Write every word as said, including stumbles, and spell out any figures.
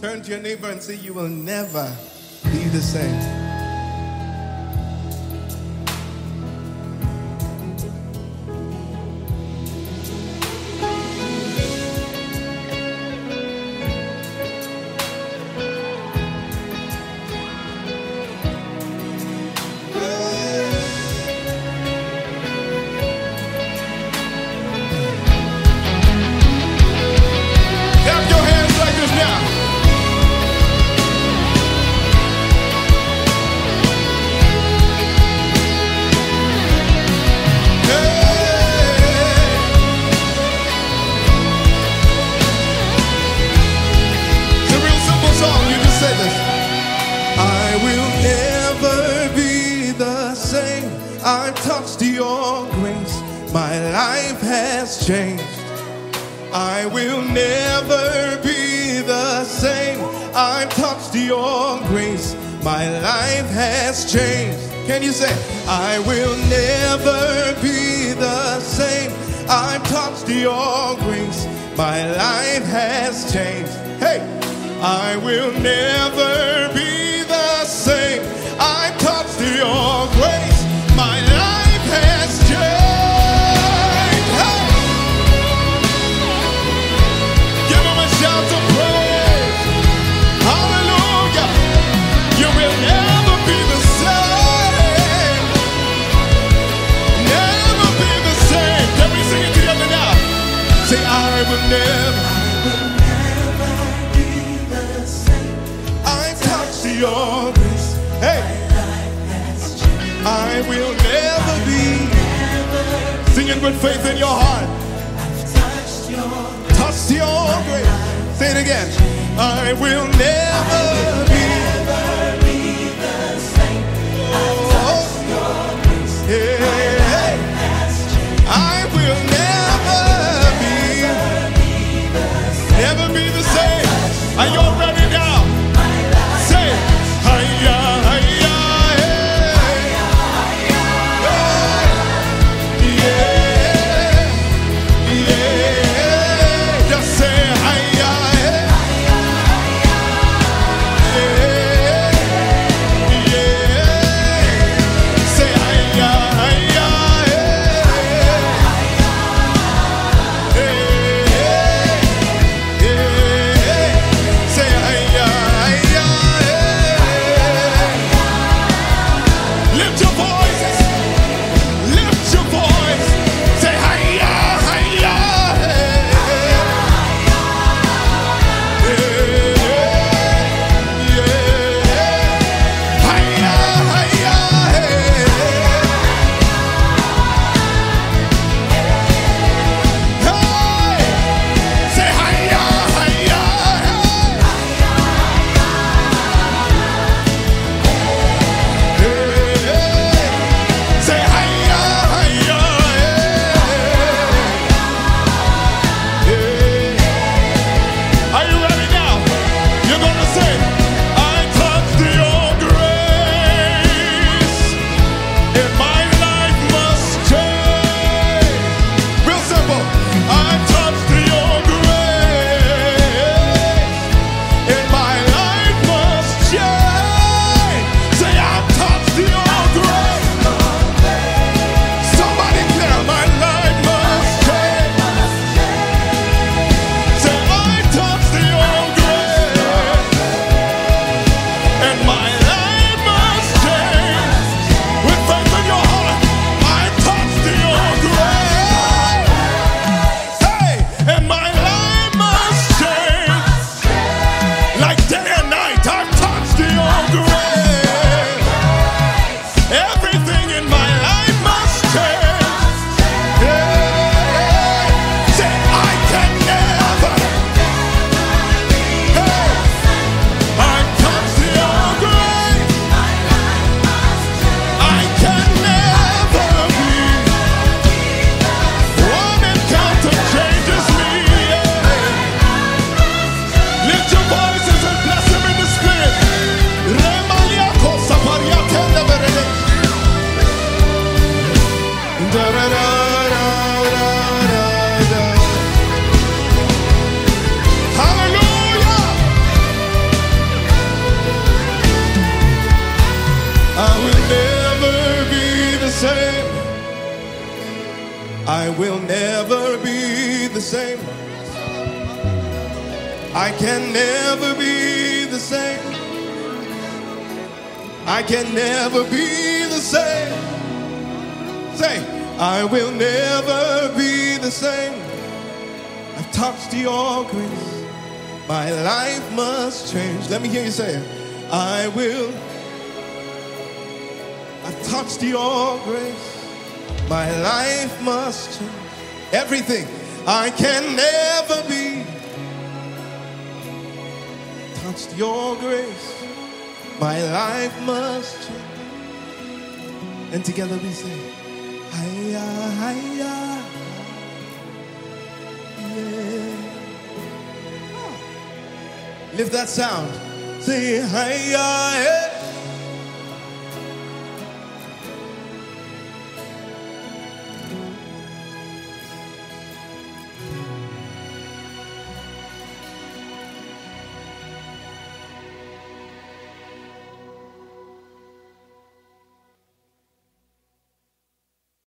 Turn to your neighbor and say, you will never be the same. I touched your grace, my life has changed. I will never be the same. I touched your grace, my life has changed. Can you say, I will never be the same. I touched your grace, my life has changed. Hey, I will never be the same. I touched your grace. My life has changed. Hey! Give him a shout of praise. Hallelujah. You will never be the same. Never be the same. Can we sing it together now? Say, I will never, I will never be the same. I touched your grace. Hey! I will never be. Sing it with faith in your heart. I've touched your, touched your grace. Say it again. I will never be. Never be the same. I've touched your grace. Yeah. I will never be. Never be the same. Are you all ready now? Say it. Hiya, hiya. Yeah. I can never be the same. I can never be the same. Say, I will never be the same. I've touched your grace. My life must change. Let me hear you say it. I will. I've touched your grace. My life must change. Everything I can never be. Touched your grace. My life must change. And together we say, hiya, hiya. Yeah. Lift that sound. Say, hiya, yeah.